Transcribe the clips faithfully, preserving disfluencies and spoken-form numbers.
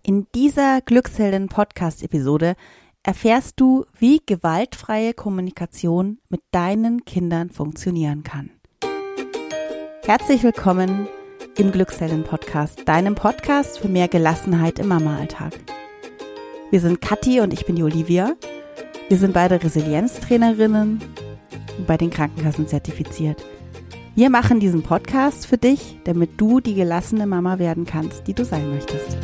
In dieser Glücksheldin-Podcast-Episode erfährst du, wie gewaltfreie Kommunikation mit deinen Kindern funktionieren kann. Herzlich willkommen im Glücksheldin-Podcast, deinem Podcast für mehr Gelassenheit im Mama-Alltag. Wir sind Kathi und ich bin die Olivia. Wir sind beide Resilienztrainerinnen und bei den Krankenkassen zertifiziert. Wir machen diesen Podcast für dich, damit du die gelassene Mama werden kannst, die du sein möchtest.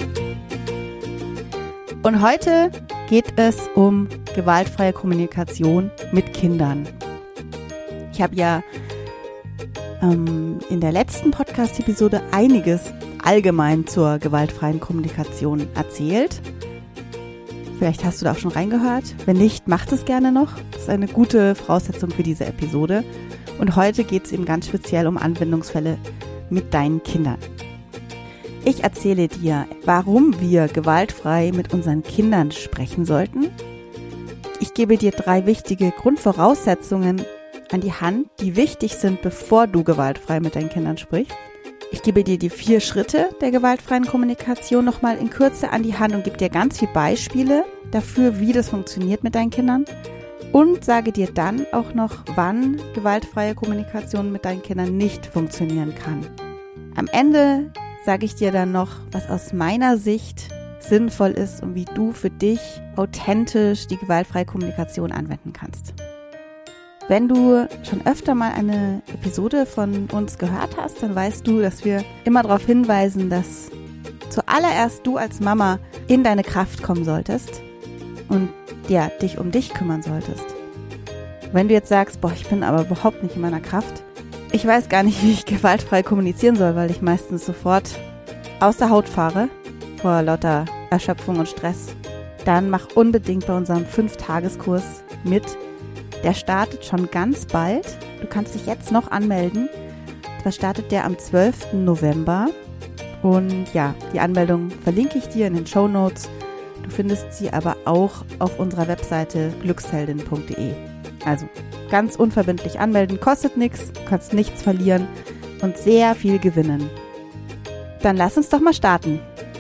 Und heute geht es um gewaltfreie Kommunikation mit Kindern. Ich habe ja ähm, in der letzten Podcast-Episode einiges allgemein zur gewaltfreien Kommunikation erzählt. Vielleicht hast du da auch schon reingehört. Wenn nicht, mach es gerne noch. Das ist eine gute Voraussetzung für diese Episode. Und heute geht es eben ganz speziell um Anwendungsfälle mit deinen Kindern. Ich erzähle dir, warum wir gewaltfrei mit unseren Kindern sprechen sollten. Ich gebe dir drei wichtige Grundvoraussetzungen an die Hand, die wichtig sind, bevor du gewaltfrei mit deinen Kindern sprichst. Ich gebe dir die vier Schritte der gewaltfreien Kommunikation nochmal in Kürze an die Hand und gebe dir ganz viele Beispiele dafür, wie das funktioniert mit deinen Kindern. Und sage dir dann auch noch, wann gewaltfreie Kommunikation mit deinen Kindern nicht funktionieren kann. Am Ende sage ich dir dann noch, was aus meiner Sicht sinnvoll ist und wie du für dich authentisch die gewaltfreie Kommunikation anwenden kannst. Wenn du schon öfter mal eine Episode von uns gehört hast, dann weißt du, dass wir immer darauf hinweisen, dass zuallererst du als Mama in deine Kraft kommen solltest und ja, dich um dich kümmern solltest. Wenn du jetzt sagst, boah, ich bin aber überhaupt nicht in meiner Kraft, ich weiß gar nicht, wie ich gewaltfrei kommunizieren soll, weil ich meistens sofort aus der Haut fahre vor lauter Erschöpfung und Stress, dann mach unbedingt bei unserem fünf-Tages-Kurs mit. Der startet schon ganz bald. Du kannst dich jetzt noch anmelden. Da startet der am zwölften November. Und ja, die Anmeldung verlinke ich dir in den Shownotes. Du findest sie aber auch auf unserer Webseite glücksheldin punkt de. Also ganz unverbindlich anmelden, kostet nichts, du kannst nichts verlieren und sehr viel gewinnen. Dann lass uns doch mal starten.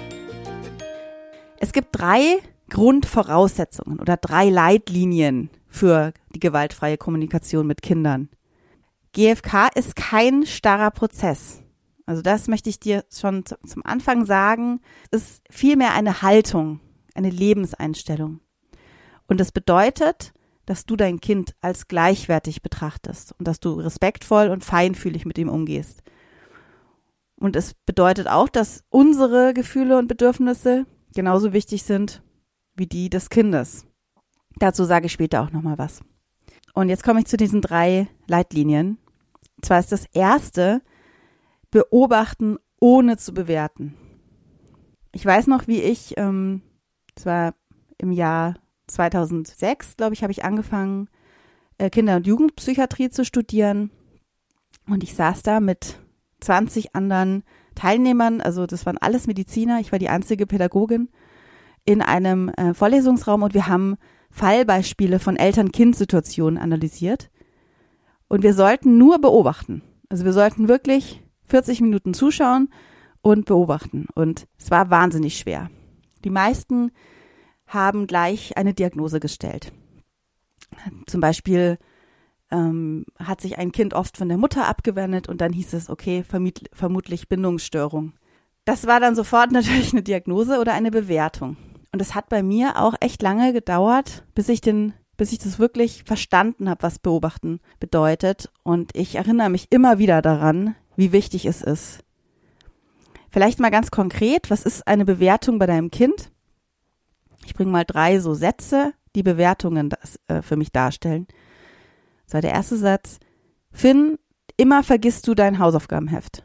Es gibt drei Grundvoraussetzungen oder drei Leitlinien für die gewaltfreie Kommunikation mit Kindern. G F K ist kein starrer Prozess. Also das möchte ich dir schon zum Anfang sagen. Es ist vielmehr eine Haltung, eine Lebenseinstellung. Und das bedeutet, dass du dein Kind als gleichwertig betrachtest und dass du respektvoll und feinfühlig mit ihm umgehst. Und es bedeutet auch, dass unsere Gefühle und Bedürfnisse genauso wichtig sind wie die des Kindes. Dazu sage ich später auch nochmal was. Und jetzt komme ich zu diesen drei Leitlinien. Und zwar ist das erste, beobachten ohne zu bewerten. Ich weiß noch, wie ich, ähm, das war im Jahr zweitausendsechs, glaube ich, habe ich angefangen, äh, Kinder- und Jugendpsychiatrie zu studieren. Und ich saß da mit zwanzig anderen Teilnehmern, also das waren alles Mediziner, ich war die einzige Pädagogin, in einem äh, Vorlesungsraum und wir haben Fallbeispiele von Eltern-Kind-Situationen analysiert. Und wir sollten nur beobachten. Also wir sollten wirklich vierzig Minuten zuschauen und beobachten. Und es war wahnsinnig schwer. Die meisten haben gleich eine Diagnose gestellt. Zum Beispiel ähm, hat sich ein Kind oft von der Mutter abgewendet und dann hieß es, okay, vermiet- vermutlich Bindungsstörung. Das war dann sofort natürlich eine Diagnose oder eine Bewertung. Und es hat bei mir auch echt lange gedauert, bis ich den, bis ich das wirklich verstanden habe, was beobachten bedeutet. Und ich erinnere mich immer wieder daran, wie wichtig es ist. Vielleicht mal ganz konkret, was ist eine Bewertung bei deinem Kind? Ich bringe mal drei so Sätze, die Bewertungen das, äh, für mich darstellen. Das war der erste Satz. Finn, immer vergisst du dein Hausaufgabenheft.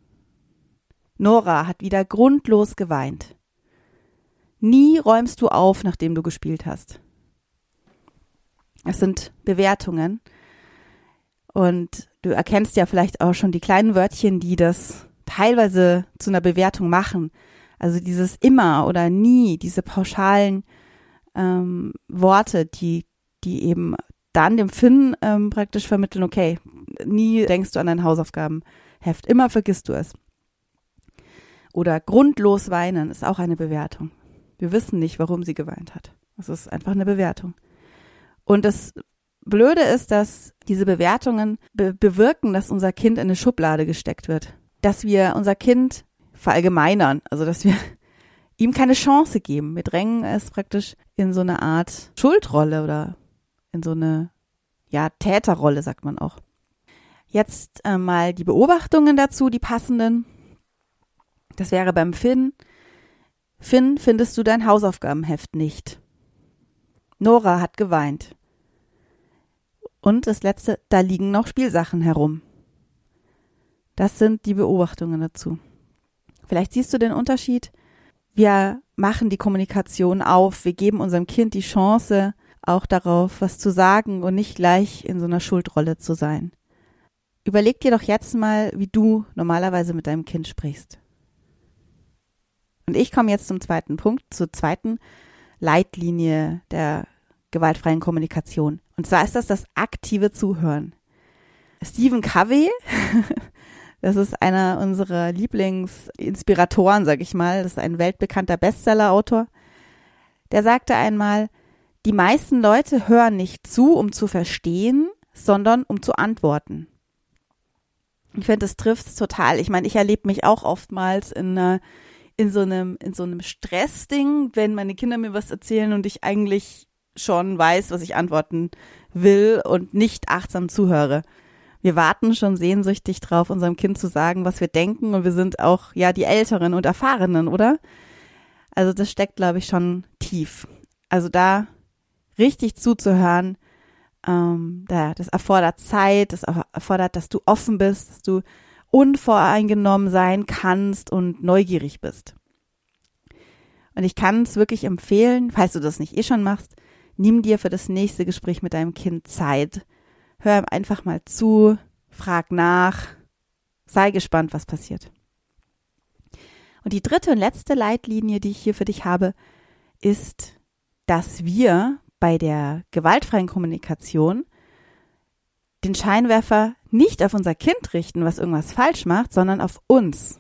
Nora hat wieder grundlos geweint. Nie räumst du auf, nachdem du gespielt hast. Es sind Bewertungen. Und du erkennst ja vielleicht auch schon die kleinen Wörtchen, die das teilweise zu einer Bewertung machen. Also dieses immer oder nie, diese pauschalen ähm, Worte, die, die eben dann dem Finn ähm, praktisch vermitteln, okay, nie denkst du an dein Hausaufgabenheft, immer vergisst du es. Oder grundlos weinen ist auch eine Bewertung. Wir wissen nicht, warum sie geweint hat. Das ist einfach eine Bewertung. Und das Blöde ist, dass diese Bewertungen be- bewirken, dass unser Kind in eine Schublade gesteckt wird. Dass wir unser Kind verallgemeinern, also dass wir ihm keine Chance geben. Wir drängen es praktisch in so eine Art Schuldrolle oder in so eine, ja, Täterrolle, sagt man auch. Jetzt äh, mal die Beobachtungen dazu, die passenden. Das wäre beim Finn. Finn, findest du dein Hausaufgabenheft nicht? Nora hat geweint. Und das letzte, da liegen noch Spielsachen herum. Das sind die Beobachtungen dazu. Vielleicht siehst du den Unterschied. Wir machen die Kommunikation auf. Wir geben unserem Kind die Chance, auch darauf was zu sagen und nicht gleich in so einer Schuldrolle zu sein. Überleg dir doch jetzt mal, wie du normalerweise mit deinem Kind sprichst. Und ich komme jetzt zum zweiten Punkt, zur zweiten Leitlinie der gewaltfreien Kommunikation. Und zwar ist das das aktive Zuhören. Stephen Covey, das ist einer unserer Lieblingsinspiratoren, sag ich mal, das ist ein weltbekannter Bestsellerautor, der sagte einmal, die meisten Leute hören nicht zu, um zu verstehen, sondern um zu antworten. Ich finde, das trifft es total. Ich meine, ich erlebe mich auch oftmals in einer in so einem, in so einem Stressding, wenn meine Kinder mir was erzählen und ich eigentlich schon weiß, was ich antworten will und nicht achtsam zuhöre. Wir warten schon sehnsüchtig drauf, unserem Kind zu sagen, was wir denken, und wir sind auch, ja, die Älteren und Erfahrenen, oder? Also das steckt, glaube ich, schon tief. Also da richtig zuzuhören, ähm, da, das erfordert Zeit, das erfordert, dass du offen bist, dass du unvoreingenommen sein kannst und neugierig bist. Und ich kann es wirklich empfehlen, falls du das nicht eh schon machst, nimm dir für das nächste Gespräch mit deinem Kind Zeit. Hör ihm einfach mal zu, frag nach, sei gespannt, was passiert. Und die dritte und letzte Leitlinie, die ich hier für dich habe, ist, dass wir bei der gewaltfreien Kommunikation den Scheinwerfer nicht auf unser Kind richten, was irgendwas falsch macht, sondern auf uns.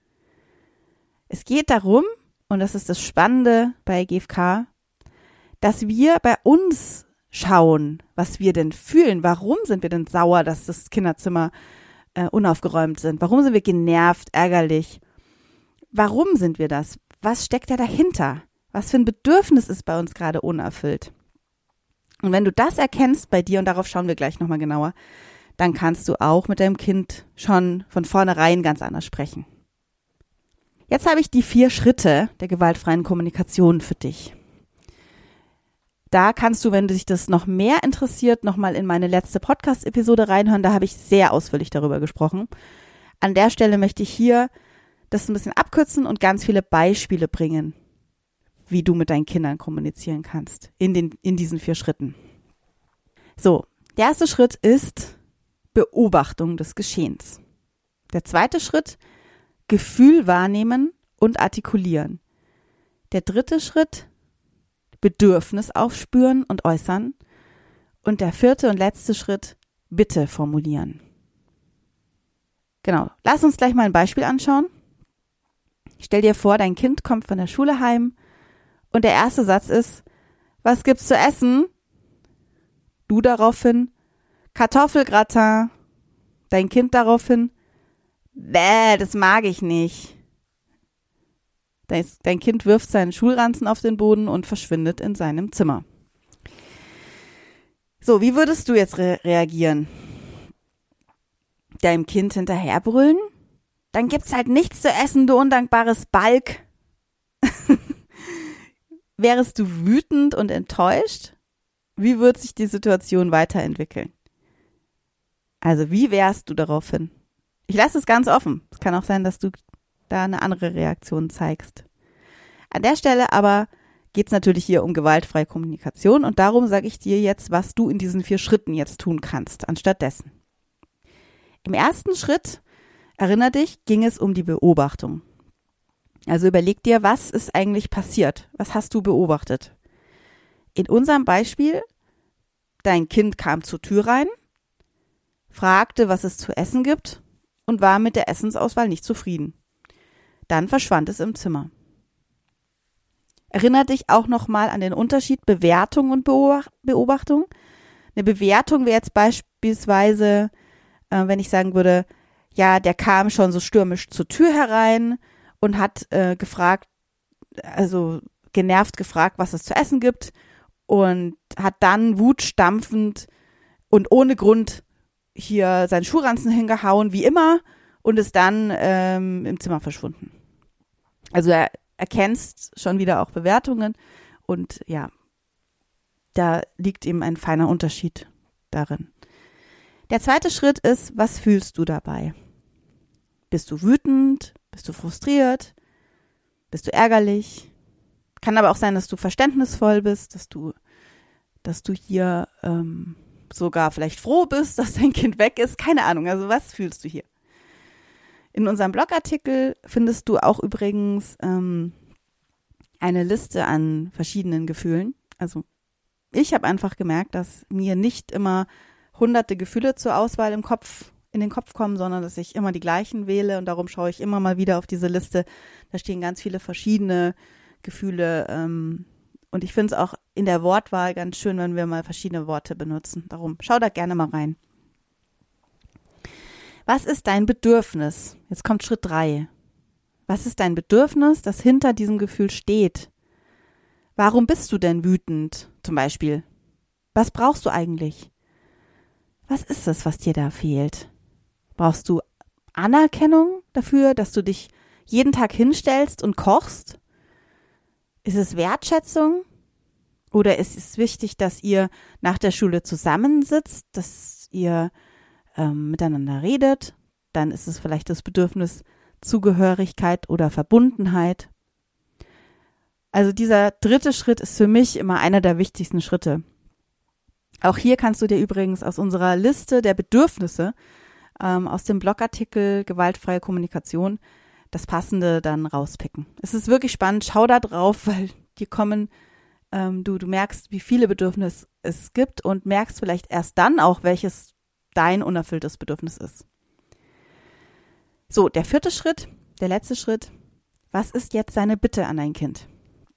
Es geht darum, und das ist das Spannende bei G F K, dass wir bei uns schauen, was wir denn fühlen. Warum sind wir denn sauer, dass das Kinderzimmer äh, unaufgeräumt sind? Warum sind wir genervt, ärgerlich? Warum sind wir das? Was steckt da dahinter? Was für ein Bedürfnis ist bei uns gerade unerfüllt? Und wenn du das erkennst bei dir, und darauf schauen wir gleich nochmal genauer, dann kannst du auch mit deinem Kind schon von vornherein ganz anders sprechen. Jetzt habe ich die vier Schritte der gewaltfreien Kommunikation für dich. Da kannst du, wenn dich das noch mehr interessiert, nochmal in meine letzte Podcast-Episode reinhören. Da habe ich sehr ausführlich darüber gesprochen. An der Stelle möchte ich hier das ein bisschen abkürzen und ganz viele Beispiele bringen, wie du mit deinen Kindern kommunizieren kannst in den, in diesen vier Schritten. So, der erste Schritt ist Beobachtung des Geschehens. Der zweite Schritt, Gefühl wahrnehmen und artikulieren. Der dritte Schritt, Bedürfnis aufspüren und äußern. Und der vierte und letzte Schritt, Bitte formulieren. Genau, lass uns gleich mal ein Beispiel anschauen. Stell dir vor, dein Kind kommt von der Schule heim und der erste Satz ist, was gibt's zu essen? Du daraufhin, Kartoffelgratin. Dein Kind daraufhin, bäh, das mag ich nicht. Dein, dein Kind wirft seinen Schulranzen auf den Boden und verschwindet in seinem Zimmer. So, wie würdest du jetzt re- reagieren? Deinem Kind hinterherbrüllen? Dann gibt's halt nichts zu essen, du undankbares Balk. Wärest du wütend und enttäuscht? Wie wird sich die Situation weiterentwickeln? Also wie wärst du daraufhin? Ich lasse es ganz offen. Es kann auch sein, dass du da eine andere Reaktion zeigst. An der Stelle aber geht es natürlich hier um gewaltfreie Kommunikation und darum sage ich dir jetzt, was du in diesen vier Schritten jetzt tun kannst, anstattdessen. Im ersten Schritt, erinner dich, ging es um die Beobachtung. Also überleg dir, was ist eigentlich passiert? Was hast du beobachtet? In unserem Beispiel, dein Kind kam zur Tür rein, fragte, was es zu essen gibt und war mit der Essensauswahl nicht zufrieden. Dann verschwand es im Zimmer. Erinnere dich auch nochmal an den Unterschied Bewertung und Beobachtung. Eine Bewertung wäre jetzt beispielsweise, äh, wenn ich sagen würde, ja, der kam schon so stürmisch zur Tür herein und hat äh, gefragt, also genervt gefragt, was es zu essen gibt und hat dann wutstampfend und ohne Grund hier seinen Schuhranzen hingehauen, wie immer, und ist dann ähm, im Zimmer verschwunden. Also er erkennst schon wieder auch Bewertungen und ja, da liegt eben ein feiner Unterschied darin. Der zweite Schritt ist, was fühlst du dabei? Bist du wütend? Bist du frustriert? Bist du ärgerlich? Kann aber auch sein, dass du verständnisvoll bist, dass du, dass du hier ähm, sogar vielleicht froh bist, dass dein Kind weg ist. Keine Ahnung, also was fühlst du hier? In unserem Blogartikel findest du auch übrigens ähm, eine Liste an verschiedenen Gefühlen. Also ich habe einfach gemerkt, dass mir nicht immer hunderte Gefühle zur Auswahl im Kopf, in den Kopf kommen, sondern dass ich immer die gleichen wähle und darum schaue ich immer mal wieder auf diese Liste. Da stehen ganz viele verschiedene Gefühle ähm, und ich finde es auch in der Wortwahl ganz schön, wenn wir mal verschiedene Worte benutzen. Darum schau da gerne mal rein. Was ist dein Bedürfnis? Jetzt kommt Schritt drei. Was ist dein Bedürfnis, das hinter diesem Gefühl steht? Warum bist du denn wütend, zum Beispiel? Was brauchst du eigentlich? Was ist es, was dir da fehlt? Brauchst du Anerkennung dafür, dass du dich jeden Tag hinstellst und kochst? Ist es Wertschätzung? Oder ist es wichtig, dass ihr nach der Schule zusammensitzt, dass ihr ähm, miteinander redet? Dann ist es vielleicht das Bedürfnis Zugehörigkeit oder Verbundenheit. Also dieser dritte Schritt ist für mich immer einer der wichtigsten Schritte. Auch hier kannst du dir übrigens aus unserer Liste der Bedürfnisse ähm, aus dem Blogartikel Gewaltfreie Kommunikation das Passende dann rauspicken. Es ist wirklich spannend, schau da drauf, weil dir kommen, ähm, du, du merkst, wie viele Bedürfnisse es gibt und merkst vielleicht erst dann auch, welches dein unerfülltes Bedürfnis ist. So, der vierte Schritt, der letzte Schritt, was ist jetzt seine Bitte an dein Kind?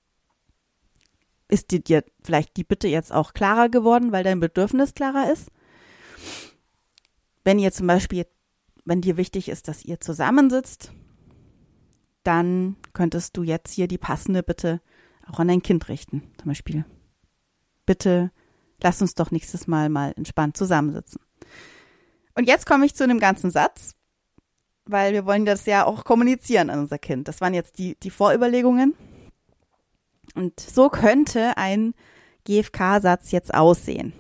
Ist dir, dir vielleicht die Bitte jetzt auch klarer geworden, weil dein Bedürfnis klarer ist? Wenn ihr zum Beispiel, wenn dir wichtig ist, dass ihr zusammensitzt, dann könntest du jetzt hier die passende Bitte auch an dein Kind richten. Zum Beispiel, bitte lass uns doch nächstes Mal mal entspannt zusammensitzen. Und jetzt komme ich zu einem ganzen Satz, weil wir wollen das ja auch kommunizieren an unser Kind. Das waren jetzt die, die Vorüberlegungen. Und so könnte ein G F K-Satz jetzt aussehen.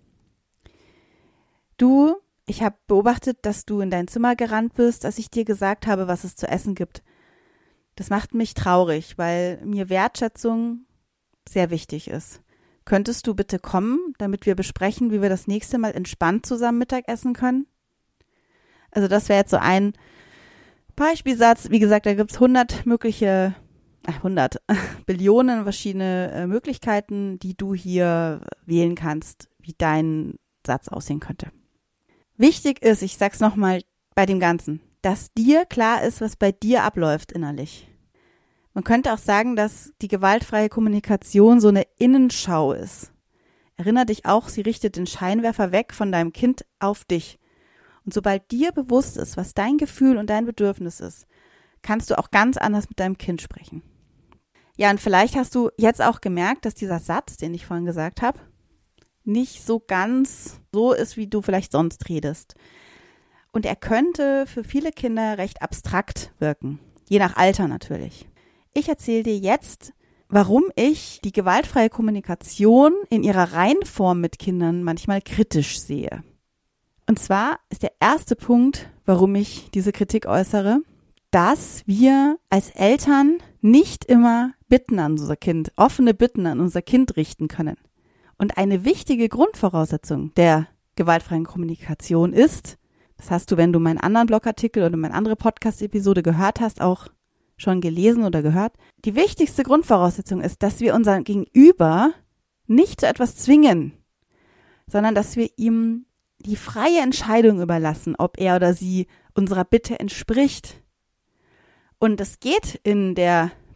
Du, ich habe beobachtet, dass du in dein Zimmer gerannt bist, als ich dir gesagt habe, was es zu essen gibt. Das macht mich traurig, weil mir Wertschätzung sehr wichtig ist. Könntest du bitte kommen, damit wir besprechen, wie wir das nächste Mal entspannt zusammen Mittag essen können? Also das wäre jetzt so ein Beispielsatz. Wie gesagt, da gibt es hundert mögliche hundert Billionen verschiedene äh, Möglichkeiten, die du hier wählen kannst, wie dein Satz aussehen könnte. Wichtig ist, ich sag's nochmal bei dem Ganzen, dass dir klar ist, was bei dir abläuft innerlich. Man könnte auch sagen, dass die gewaltfreie Kommunikation so eine Innenschau ist. Erinner dich auch, sie richtet den Scheinwerfer weg von deinem Kind auf dich. Und sobald dir bewusst ist, was dein Gefühl und dein Bedürfnis ist, kannst du auch ganz anders mit deinem Kind sprechen. Ja, und vielleicht hast du jetzt auch gemerkt, dass dieser Satz, den ich vorhin gesagt habe, nicht so ganz so ist, wie du vielleicht sonst redest. Und er könnte für viele Kinder recht abstrakt wirken, je nach Alter natürlich. Ich erzähle dir jetzt, warum ich die gewaltfreie Kommunikation in ihrer Reinform mit Kindern manchmal kritisch sehe. Und zwar ist der erste Punkt, warum ich diese Kritik äußere, dass wir als Eltern nicht immer Bitten an unser Kind, offene Bitten an unser Kind richten können. Und eine wichtige Grundvoraussetzung der gewaltfreien Kommunikation ist, das hast du, wenn du meinen anderen Blogartikel oder meine andere Podcast-Episode gehört hast, auch schon gelesen oder gehört, die wichtigste Grundvoraussetzung ist, dass wir unser Gegenüber nicht zu etwas zwingen, sondern dass wir ihm die freie Entscheidung überlassen, ob er oder sie unserer Bitte entspricht. Und es geht in der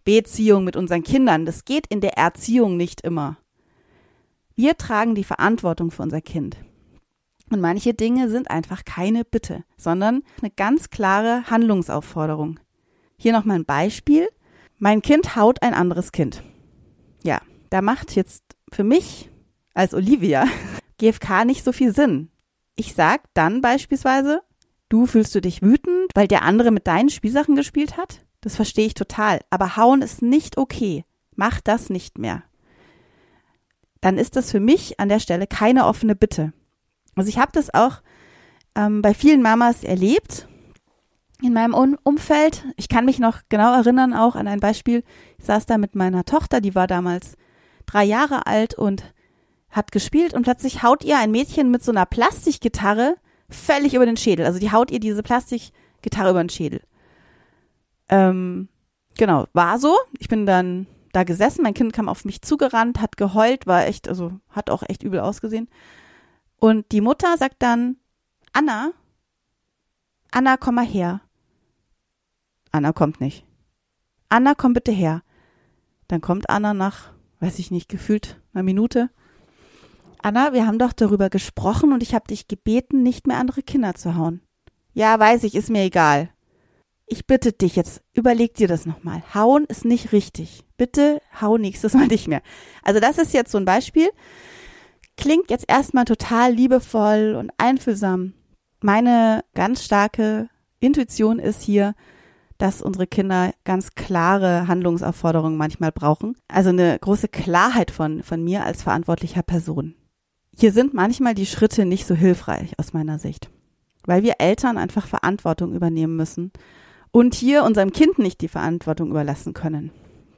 Beziehung mit unseren Kindern. Das geht in der Erziehung nicht immer. Wir tragen die Verantwortung für unser Kind. Und manche Dinge sind einfach keine Bitte, sondern eine ganz klare Handlungsaufforderung. Hier nochmal ein Beispiel. Mein Kind haut ein anderes Kind. Ja, da macht jetzt für mich als Olivia G F K nicht so viel Sinn. Ich sag dann beispielsweise, du fühlst du dich wütend, weil der andere mit deinen Spielsachen gespielt hat? Das verstehe ich total. Aber hauen ist nicht okay. Mach das nicht mehr. Dann ist das für mich an der Stelle keine offene Bitte. Also ich habe das auch ähm, bei vielen Mamas erlebt in meinem um- Umfeld. Ich kann mich noch genau erinnern auch an ein Beispiel. Ich saß da mit meiner Tochter, die war damals drei Jahre alt und hat gespielt und plötzlich haut ihr ein Mädchen mit so einer Plastikgitarre völlig über den Schädel. Also die haut ihr diese Plastikgitarre über den Schädel. Ähm, genau, war so. Ich bin dann da gesessen, mein Kind kam auf mich zugerannt, hat geheult, war echt, also hat auch echt übel ausgesehen. Und die Mutter sagt dann, Anna, Anna, komm mal her. Anna kommt nicht. Anna, komm bitte her. Dann kommt Anna nach, weiß ich nicht, gefühlt einer Minute. Anna, wir haben doch darüber gesprochen und ich habe dich gebeten, nicht mehr andere Kinder zu hauen. Ja, weiß ich, ist mir egal. Ich bitte dich jetzt, überleg dir das nochmal. Hauen ist nicht richtig. Bitte hau nächstes Mal nicht mehr. Also das ist jetzt so ein Beispiel. Klingt jetzt erstmal total liebevoll und einfühlsam. Meine ganz starke Intuition ist hier, dass unsere Kinder ganz klare Handlungsaufforderungen manchmal brauchen. Also eine große Klarheit von, von mir als verantwortlicher Person. Hier sind manchmal die Schritte nicht so hilfreich aus meiner Sicht, weil wir Eltern einfach Verantwortung übernehmen müssen und hier unserem Kind nicht die Verantwortung überlassen können.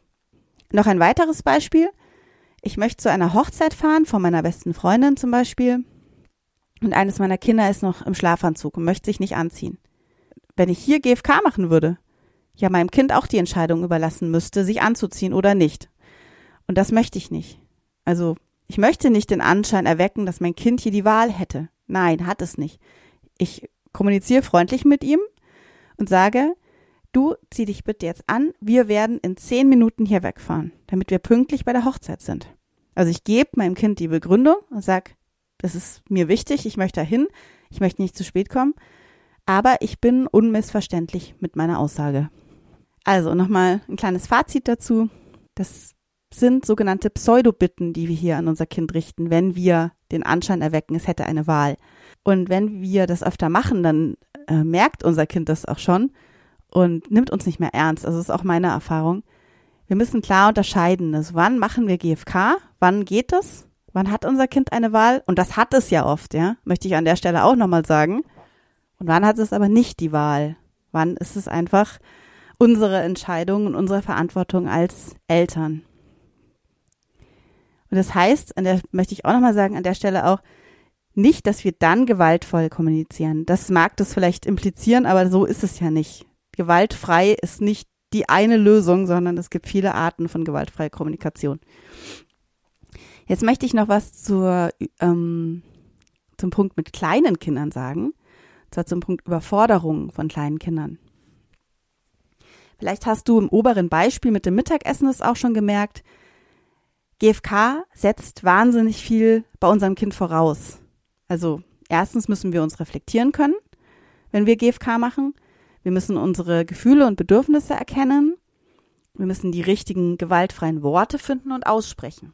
Noch ein weiteres Beispiel. Ich möchte zu einer Hochzeit fahren, von meiner besten Freundin zum Beispiel. Und eines meiner Kinder ist noch im Schlafanzug und möchte sich nicht anziehen. Wenn ich hier G F K machen würde, ja meinem Kind auch die Entscheidung überlassen müsste, sich anzuziehen oder nicht. Und das möchte ich nicht. Also ich möchte nicht den Anschein erwecken, dass mein Kind hier die Wahl hätte. Nein, hat es nicht. Ich kommuniziere freundlich mit ihm und sage, du zieh dich bitte jetzt an, wir werden in zehn Minuten hier wegfahren, damit wir pünktlich bei der Hochzeit sind. Also ich gebe meinem Kind die Begründung und sage, das ist mir wichtig, ich möchte dahin, ich möchte nicht zu spät kommen, aber ich bin unmissverständlich mit meiner Aussage. Also nochmal ein kleines Fazit dazu. Das sind sogenannte Pseudobitten, die wir hier an unser Kind richten, wenn wir den Anschein erwecken, es hätte eine Wahl. Und wenn wir das öfter machen, dann äh, merkt unser Kind das auch schon und nimmt uns nicht mehr ernst. Also das ist auch meine Erfahrung. Wir müssen klar unterscheiden, also wann machen wir G F K, wann geht das, wann hat unser Kind eine Wahl und das hat es ja oft, ja, möchte ich an der Stelle auch nochmal sagen. Und wann hat es aber nicht die Wahl? Wann ist es einfach unsere Entscheidung und unsere Verantwortung als Eltern? Und das heißt, an der möchte ich auch nochmal sagen, an der Stelle auch nicht, dass wir dann gewaltvoll kommunizieren. Das mag das vielleicht implizieren, aber so ist es ja nicht. Gewaltfrei ist nicht die eine Lösung, sondern es gibt viele Arten von gewaltfreier Kommunikation. Jetzt möchte ich noch was zur, ähm, zum Punkt mit kleinen Kindern sagen, und zwar zum Punkt Überforderung von kleinen Kindern. Vielleicht hast du im oberen Beispiel mit dem Mittagessen es auch schon gemerkt, G F K setzt wahnsinnig viel bei unserem Kind voraus. Also erstens müssen wir uns reflektieren können, wenn wir G F K machen. Wir müssen unsere Gefühle und Bedürfnisse erkennen. Wir müssen die richtigen gewaltfreien Worte finden und aussprechen.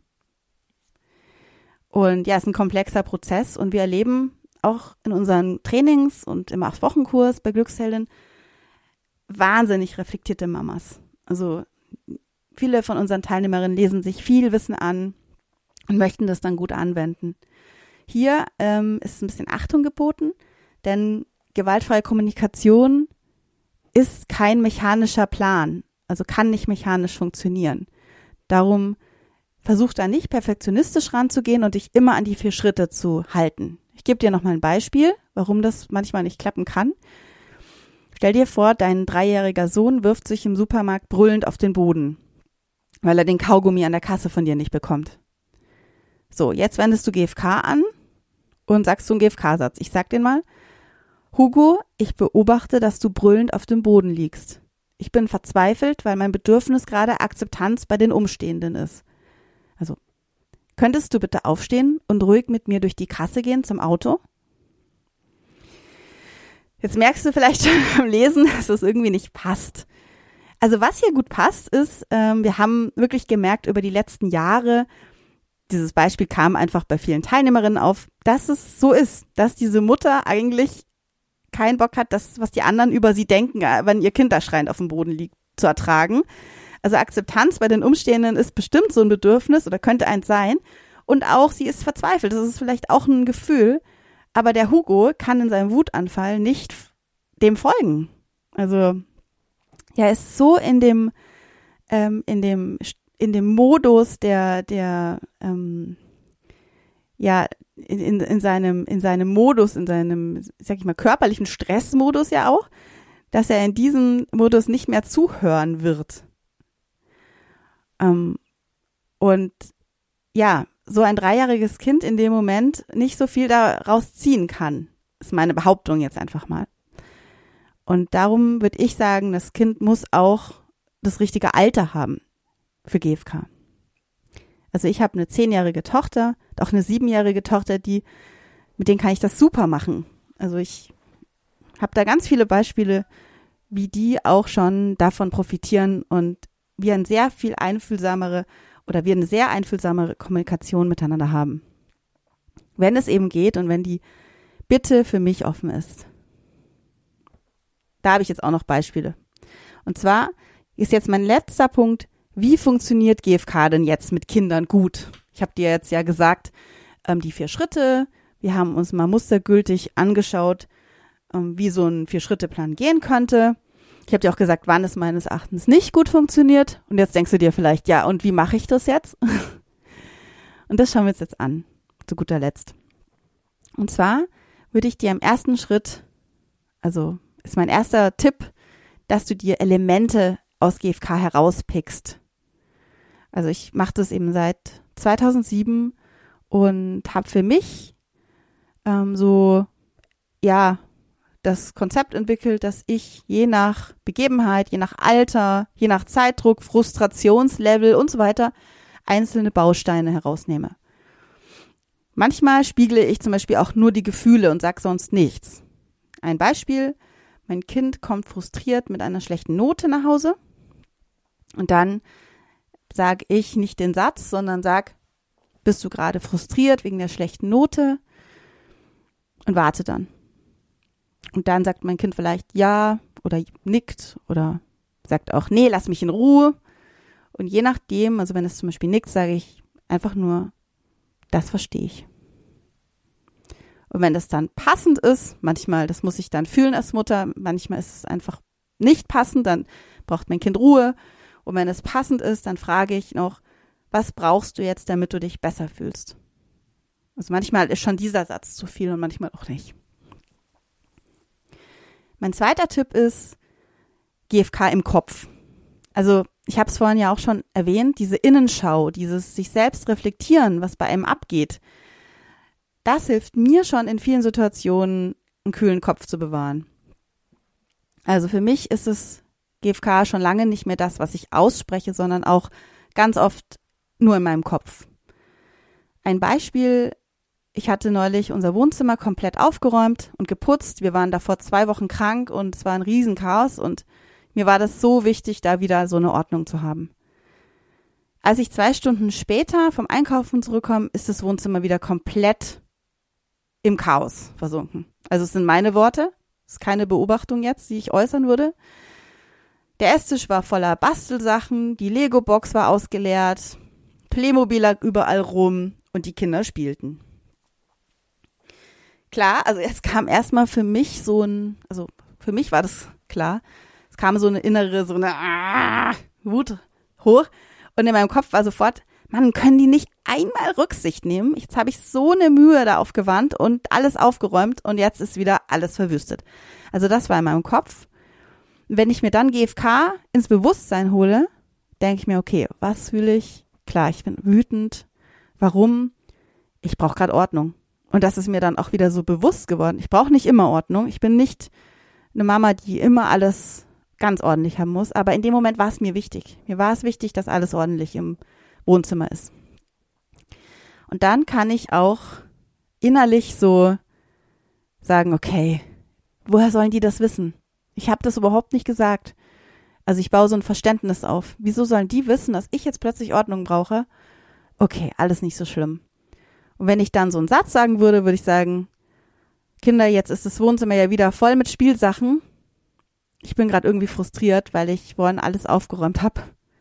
Und ja, es ist ein komplexer Prozess und wir erleben auch in unseren Trainings und im Acht-Wochen-Kurs bei Glücksheldin wahnsinnig reflektierte Mamas. Also viele von unseren Teilnehmerinnen lesen sich viel Wissen an und möchten das dann gut anwenden. Hier ähm, ist ein bisschen Achtung geboten, denn gewaltfreie Kommunikation ist kein mechanischer Plan, also kann nicht mechanisch funktionieren. Darum versuch da nicht perfektionistisch ranzugehen und dich immer an die vier Schritte zu halten. Ich gebe dir nochmal ein Beispiel, warum das manchmal nicht klappen kann. Stell dir vor, dein dreijähriger Sohn wirft sich im Supermarkt brüllend auf den Boden, weil er den Kaugummi an der Kasse von dir nicht bekommt. So, jetzt wendest du G F K an und sagst so einen G F K-Satz. Ich sag den mal. Hugo, ich beobachte, dass du brüllend auf dem Boden liegst. Ich bin verzweifelt, weil mein Bedürfnis gerade Akzeptanz bei den Umstehenden ist. Also, könntest du bitte aufstehen und ruhig mit mir durch die Kasse gehen zum Auto? Jetzt merkst du vielleicht schon beim Lesen, dass das irgendwie nicht passt. Also was hier gut passt, ist, ähm, wir haben wirklich gemerkt über die letzten Jahre, dieses Beispiel kam einfach bei vielen Teilnehmerinnen auf, dass es so ist, dass diese Mutter eigentlich keinen Bock hat, das, was die anderen über sie denken, wenn ihr Kind da schreiend auf dem Boden liegt, zu ertragen. Also Akzeptanz bei den Umstehenden ist bestimmt so ein Bedürfnis oder könnte eins sein. Und auch sie ist verzweifelt. Das ist vielleicht auch ein Gefühl. Aber der Hugo kann in seinem Wutanfall nicht dem folgen. Also er ist so in dem, ähm, in dem, in dem Modus der, der, ähm, ja, in, in, in seinem, in seinem Modus, in seinem, sag ich mal, körperlichen Stressmodus ja auch, dass er in diesem Modus nicht mehr zuhören wird. Ähm, und ja, so ein dreijähriges Kind in dem Moment nicht so viel daraus ziehen kann, ist meine Behauptung jetzt einfach mal. Und darum würde ich sagen, das Kind muss auch das richtige Alter haben für G F K. Also ich habe eine zehnjährige Tochter, auch eine siebenjährige Tochter, die, mit denen kann ich das super machen. Also ich habe da ganz viele Beispiele, wie die auch schon davon profitieren und wir ein sehr viel einfühlsamere oder wir eine sehr einfühlsamere Kommunikation miteinander haben. Wenn es eben geht und wenn die Bitte für mich offen ist. Da habe ich jetzt auch noch Beispiele. Und zwar ist jetzt mein letzter Punkt, wie funktioniert G F K denn jetzt mit Kindern gut? Ich habe dir jetzt ja gesagt, ähm, die vier Schritte. Wir haben uns mal mustergültig angeschaut, ähm, wie so ein Vier-Schritte-Plan gehen könnte. Ich habe dir auch gesagt, wann es meines Erachtens nicht gut funktioniert. Und jetzt denkst du dir vielleicht, ja, und wie mache ich das jetzt? Und das schauen wir uns jetzt an, zu guter Letzt. Und zwar würde ich dir im ersten Schritt, also ist mein erster Tipp, dass du dir Elemente aus G F K herauspickst. Also ich mache das eben seit zweitausendsieben und habe für mich ähm, so, ja, das Konzept entwickelt, dass ich je nach Begebenheit, je nach Alter, je nach Zeitdruck, Frustrationslevel und so weiter einzelne Bausteine herausnehme. Manchmal spiegle ich zum Beispiel auch nur die Gefühle und sage sonst nichts. Ein Beispiel, mein Kind kommt frustriert mit einer schlechten Note nach Hause und dann sage ich nicht den Satz, sondern sag, bist du gerade frustriert wegen der schlechten Note? Und warte dann. Und dann sagt mein Kind vielleicht ja oder nickt oder sagt auch, nee, lass mich in Ruhe. Und je nachdem, also wenn es zum Beispiel nickt, sage ich einfach nur, das verstehe ich. Und wenn das dann passend ist, manchmal, das muss ich dann fühlen als Mutter, manchmal ist es einfach nicht passend, dann braucht mein Kind Ruhe. Und wenn es passend ist, dann frage ich noch, was brauchst du jetzt, damit du dich besser fühlst? Also manchmal ist schon dieser Satz zu viel und manchmal auch nicht. Mein zweiter Tipp ist G F K im Kopf. Also ich habe es vorhin ja auch schon erwähnt, diese Innenschau, dieses sich selbst reflektieren, was bei einem abgeht, das hilft mir schon in vielen Situationen, einen kühlen Kopf zu bewahren. Also für mich ist es G F K schon lange nicht mehr das, was ich ausspreche, sondern auch ganz oft nur in meinem Kopf. Ein Beispiel, ich hatte neulich unser Wohnzimmer komplett aufgeräumt und geputzt. Wir waren davor zwei Wochen krank und es war ein Riesenchaos und mir war das so wichtig, da wieder so eine Ordnung zu haben. Als ich zwei Stunden später vom Einkaufen zurückkomme, ist das Wohnzimmer wieder komplett im Chaos versunken. Also es sind meine Worte, es ist keine Beobachtung jetzt, die ich äußern würde. Der Esstisch war voller Bastelsachen, die Lego-Box war ausgeleert, Playmobil lag überall rum und die Kinder spielten. Klar, also jetzt kam erstmal für mich so ein, also für mich war das klar, es kam so eine innere, so eine ah, Wut hoch und in meinem Kopf war sofort, Mann, können die nicht einmal Rücksicht nehmen? Jetzt habe ich so eine Mühe da aufgewandt und alles aufgeräumt und jetzt ist wieder alles verwüstet. Also das war in meinem Kopf. Wenn ich mir dann G F K ins Bewusstsein hole, denke ich mir, okay, was fühle ich? Klar, ich bin wütend. Warum? Ich brauche gerade Ordnung. Und das ist mir dann auch wieder so bewusst geworden. Ich brauche nicht immer Ordnung. Ich bin nicht eine Mama, die immer alles ganz ordentlich haben muss. Aber in dem Moment war es mir wichtig. Mir war es wichtig, dass alles ordentlich im Wohnzimmer ist. Und dann kann ich auch innerlich so sagen, okay, woher sollen die das wissen? Ich habe das überhaupt nicht gesagt. Also ich baue so ein Verständnis auf. Wieso sollen die wissen, dass ich jetzt plötzlich Ordnung brauche? Okay, alles nicht so schlimm. Und wenn ich dann so einen Satz sagen würde, würde ich sagen, Kinder, jetzt ist das Wohnzimmer ja wieder voll mit Spielsachen. Ich bin gerade irgendwie frustriert, weil ich vorhin alles aufgeräumt habe.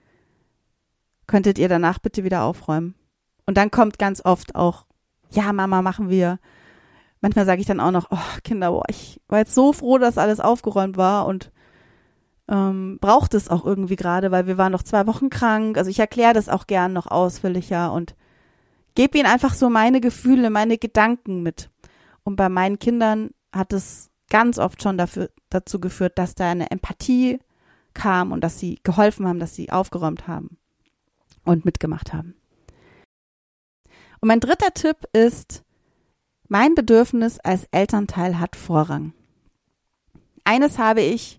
Könntet ihr danach bitte wieder aufräumen? Und dann kommt ganz oft auch, ja Mama, machen wir. Manchmal sage ich dann auch noch, oh Kinder, boah, ich war jetzt so froh, dass alles aufgeräumt war und ähm, braucht es auch irgendwie gerade, weil wir waren noch zwei Wochen krank. Also ich erkläre das auch gern noch ausführlicher und gebe ihnen einfach so meine Gefühle, meine Gedanken mit. Und bei meinen Kindern hat es ganz oft schon dafür, dazu geführt, dass da eine Empathie kam und dass sie geholfen haben, dass sie aufgeräumt haben und mitgemacht haben. Und mein dritter Tipp ist, mein Bedürfnis als Elternteil hat Vorrang. Eines habe ich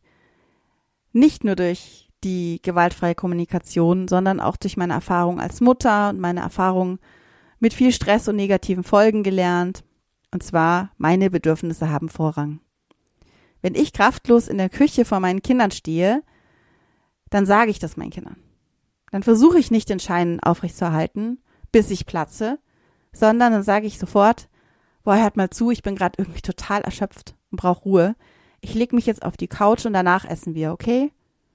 nicht nur durch die gewaltfreie Kommunikation, sondern auch durch meine Erfahrung als Mutter und meine Erfahrung mit viel Stress und negativen Folgen gelernt. Und zwar, meine Bedürfnisse haben Vorrang. Wenn ich kraftlos in der Küche vor meinen Kindern stehe, dann sage ich das meinen Kindern. Dann versuche ich nicht den Schein aufrechtzuerhalten, bis ich platze, sondern dann sage ich sofort, boah, hört mal zu, ich bin gerade irgendwie total erschöpft und brauche Ruhe. Ich lege mich jetzt auf die Couch und danach essen wir, okay?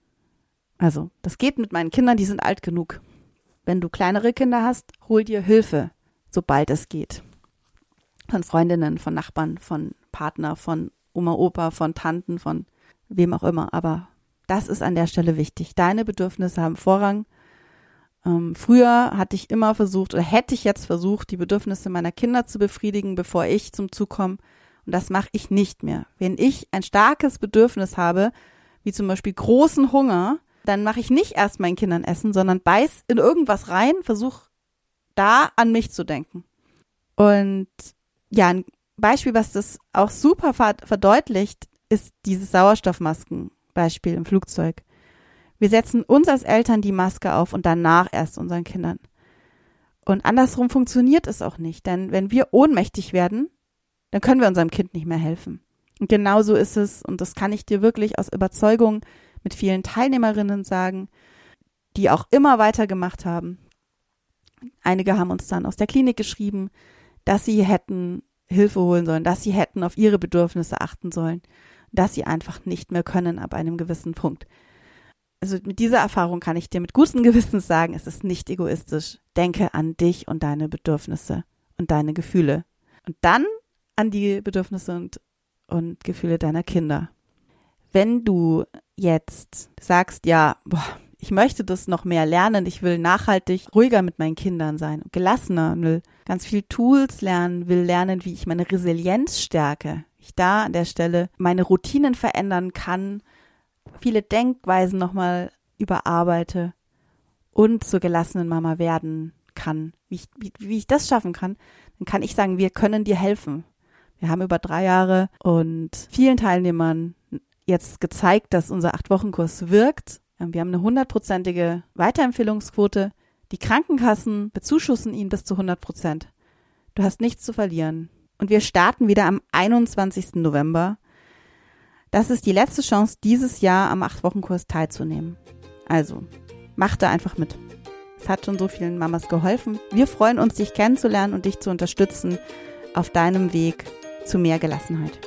Also, das geht mit meinen Kindern, die sind alt genug. Wenn du kleinere Kinder hast, hol dir Hilfe, sobald es geht. Von Freundinnen, von Nachbarn, von Partner, von Oma, Opa, von Tanten, von wem auch immer. Aber das ist an der Stelle wichtig. Deine Bedürfnisse haben Vorrang. Ähm, früher hatte ich immer versucht, oder hätte ich jetzt versucht, die Bedürfnisse meiner Kinder zu befriedigen, bevor ich zum Zug komme. Und das mache ich nicht mehr. Wenn ich ein starkes Bedürfnis habe, wie zum Beispiel großen Hunger, dann mache ich nicht erst meinen Kindern Essen, sondern beiß in irgendwas rein, versuche da an mich zu denken. Und ja, ein Beispiel, was das auch super verdeutlicht, ist dieses Sauerstoffmaskenbeispiel im Flugzeug. Wir setzen uns als Eltern die Maske auf und danach erst unseren Kindern. Und andersrum funktioniert es auch nicht, denn wenn wir ohnmächtig werden, dann können wir unserem Kind nicht mehr helfen. Und genauso ist es, und das kann ich dir wirklich aus Überzeugung mit vielen Teilnehmerinnen sagen, die auch immer weitergemacht haben. Einige haben uns dann aus der Klinik geschrieben, dass sie hätten Hilfe holen sollen, dass sie hätten auf ihre Bedürfnisse achten sollen, dass sie einfach nicht mehr können ab einem gewissen Punkt. Also mit dieser Erfahrung kann ich dir mit gutem Gewissens sagen, es ist nicht egoistisch. Denke an dich und deine Bedürfnisse und deine Gefühle. Und dann an die Bedürfnisse und, und Gefühle deiner Kinder. Wenn du jetzt sagst, ja, boah, ich möchte das noch mehr lernen, ich will nachhaltig ruhiger mit meinen Kindern sein, gelassener, will ganz viel Tools lernen, will lernen, wie ich meine Resilienz stärke, ich da an der Stelle meine Routinen verändern kann, viele Denkweisen nochmal überarbeite und zur gelassenen Mama werden kann, wie ich, wie, wie ich das schaffen kann, dann kann ich sagen, wir können dir helfen. Wir haben über drei Jahre und vielen Teilnehmern jetzt gezeigt, dass unser acht-Wochen-Kurs wirkt. Wir haben eine hundertprozentige Weiterempfehlungsquote. Die Krankenkassen bezuschussen ihn bis zu hundert Prozent. Du hast nichts zu verlieren. Und wir starten wieder am einundzwanzigsten November. Das ist die letzte Chance, dieses Jahr am acht-Wochen-Kurs teilzunehmen. Also, mach da einfach mit. Es hat schon so vielen Mamas geholfen. Wir freuen uns, dich kennenzulernen und dich zu unterstützen auf deinem Weg zu mehr Gelassenheit.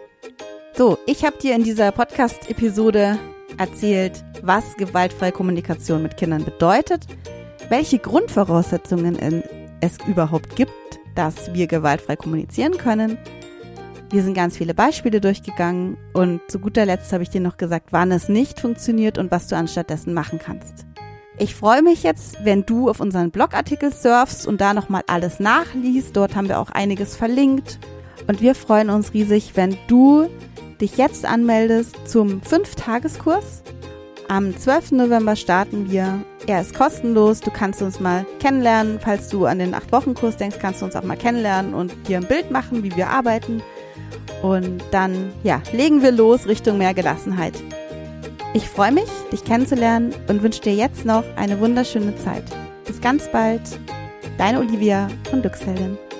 So, ich habe dir in dieser Podcast-Episode erzählt, was gewaltfreie Kommunikation mit Kindern bedeutet, welche Grundvoraussetzungen es überhaupt gibt, dass wir gewaltfrei kommunizieren können. Wir sind ganz viele Beispiele durchgegangen und zu guter Letzt habe ich dir noch gesagt, wann es nicht funktioniert und was du anstattdessen machen kannst. Ich freue mich jetzt, wenn du auf unseren Blogartikel surfst und da nochmal alles nachliest. Dort haben wir auch einiges verlinkt und wir freuen uns riesig, wenn du dich jetzt anmeldest zum fünf-Tageskurs. Am zwölften November starten wir. Er ist kostenlos. Du kannst uns mal kennenlernen. Falls du an den acht-Wochen-Kurs denkst, kannst du uns auch mal kennenlernen und dir ein Bild machen, wie wir arbeiten. Und dann, ja, legen wir los Richtung mehr Gelassenheit. Ich freue mich, dich kennenzulernen und wünsche dir jetzt noch eine wunderschöne Zeit. Bis ganz bald, deine Olivia von Glücksheldin.